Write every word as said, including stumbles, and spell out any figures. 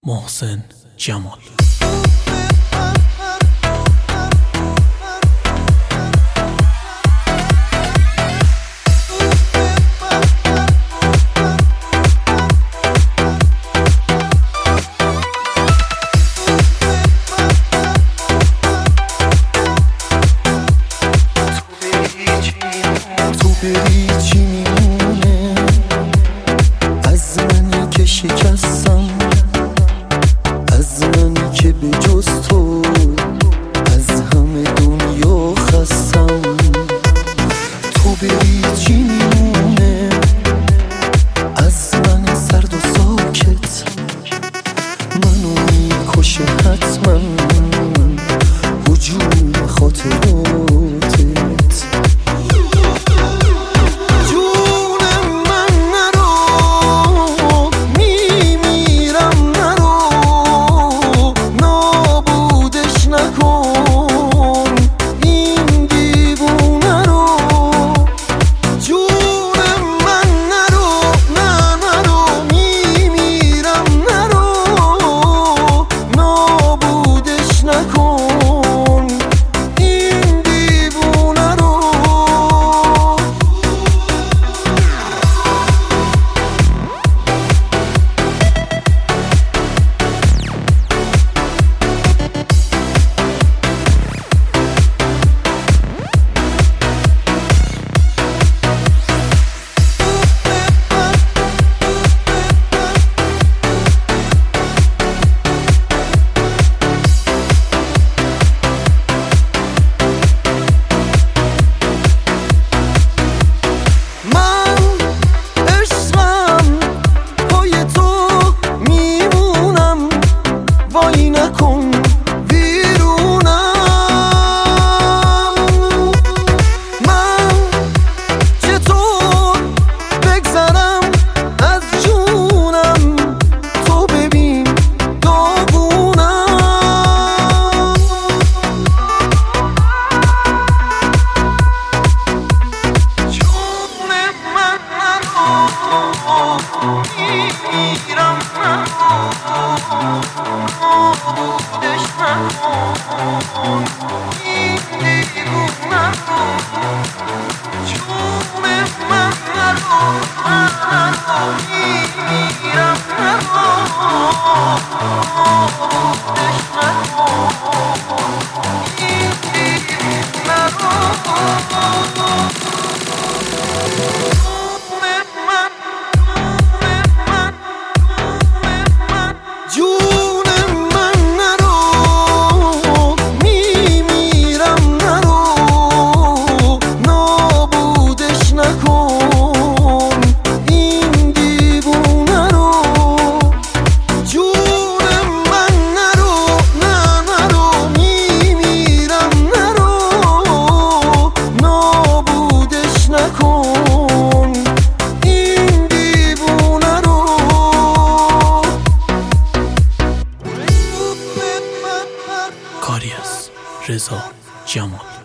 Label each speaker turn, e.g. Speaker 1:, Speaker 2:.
Speaker 1: محسن جمال.
Speaker 2: تو بری چی میمونه از منی که شکستم، از منی که به جز تو از همه دنیا خستم. تو بری چی میمونه از من سرد و ساکت، منو میکشه حتما هجوم خاطراتت.
Speaker 1: کاری از رضا جمال.